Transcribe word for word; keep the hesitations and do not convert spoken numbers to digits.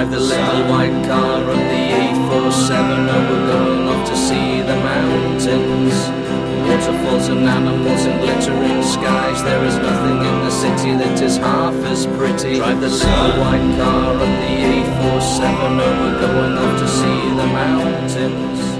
Drive the little white car on the E forty-seven, and we're going off to see the mountains. Waterfalls and animals and glittering skies. There is nothing in the city that is half as pretty. Drive the little white car on the E forty-seven, and we're going off to see the mountains.